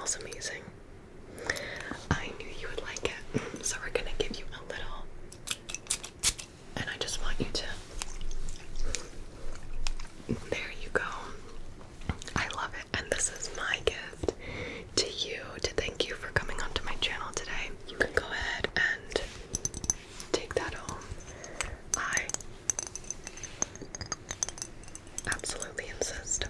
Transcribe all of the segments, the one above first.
smells amazing. I knew you would like it. So we're gonna give you a little, and I just want you to, there you go. I love it, and this is my gift to you to thank you for coming onto my channel today. You can go ahead and take that home. I absolutely insist.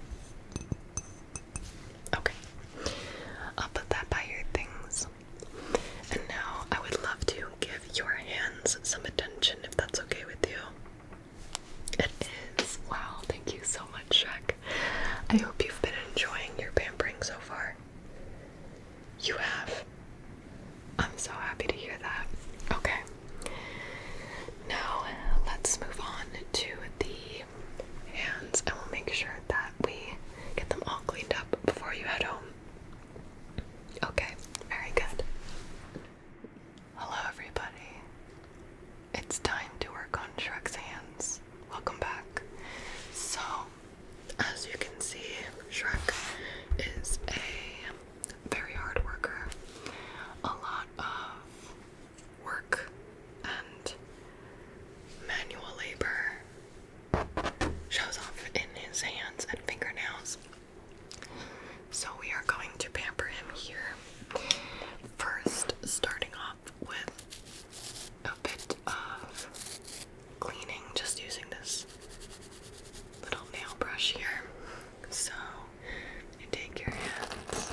Okay, I'll put that by your things. And now I would love to give your hands some attention if that's okay with you. It is. Wow, thank you so much, Shrek. I hope you've been enjoying your pampering so far. You have. I'm so happy to hear that. Okay. Now, let's move on to the hands, and we'll make sure that we get them all cleaned up before you head home. Okay, very good. Hello, everybody. It's time to work on Shrek's hands. Welcome back. So, as you can see, Shrek is a very hard worker. A lot of work and manual labor shows off in his hands and fingernails. So we are going to pamper him here. First, starting off with a bit of cleaning, just using this little nail brush here. So you take your hands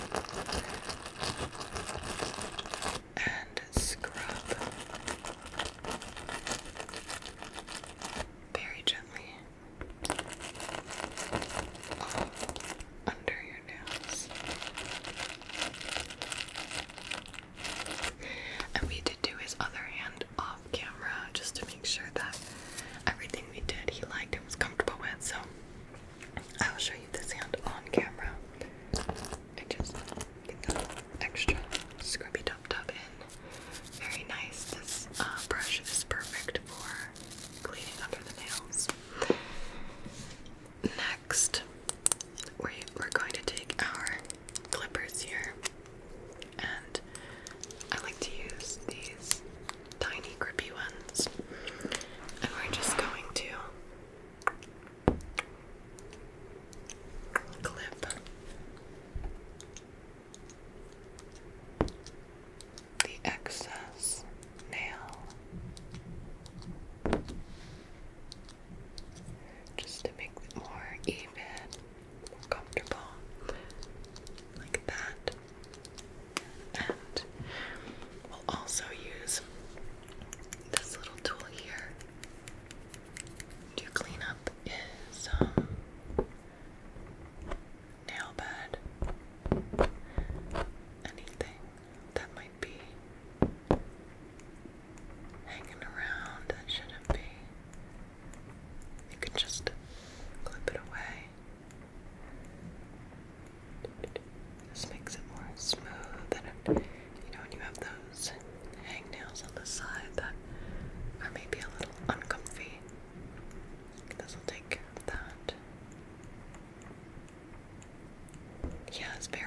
and scrub very gently all under your nails. And we did do his other hand off camera just to make sure that everything we did he liked and was comfortable with. So I will show you this hand on camera. I just get the extra scrubby tub in. Very nice. This brush is perfect for cleaning under the nails. Next, we're going to take our clippers here, and I like to use these tiny grippy ones, and we're just going to clip the excess nail just to make it more even, more comfortable, like that. And we'll also use this little tool here to clean up his nail bed. Anything that might be hanging around that shouldn't be, you can just clip it away. This makes it more smooth, and when you have those hangnails on the side that are maybe a little uncomfy, this will take care of that. Yeah, it's very